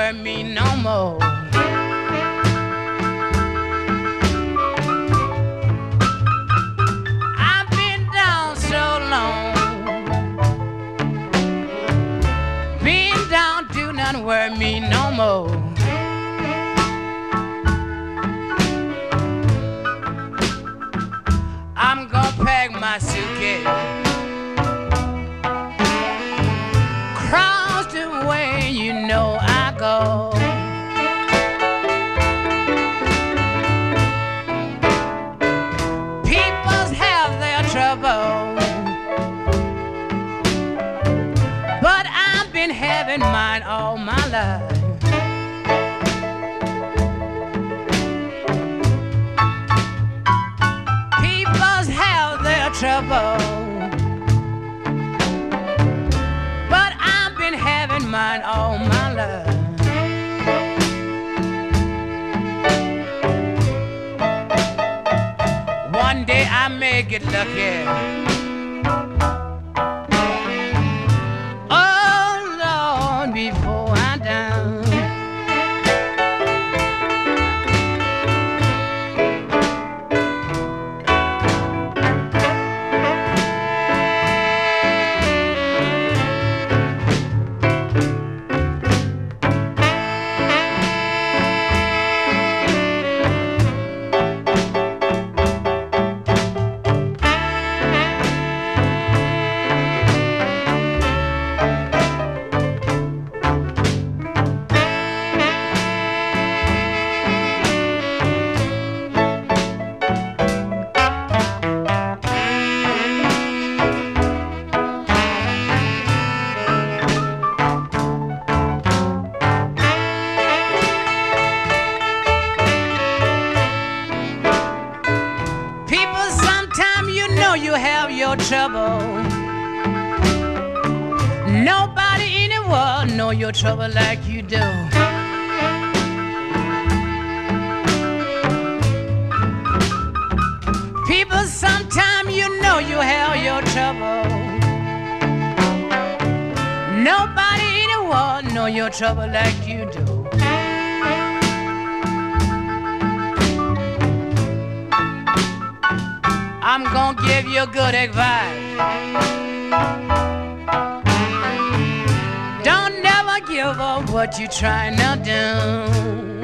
worry me no more. I've been down so long. Been down, do not worry me no more. I'm gonna pack my suitcase, cross the way you know I go. People's have their trouble, but I've been having mine all my life. Trouble, but I've been having mine all my life. One day I may get lucky. Oh Lord, before I die. You have your trouble. Nobody in the world know your trouble like you do. People, sometime you know you have your trouble. Nobody in the world know your trouble like you do. I'm gonna give you good advice. Don't never give up what you're trying to do.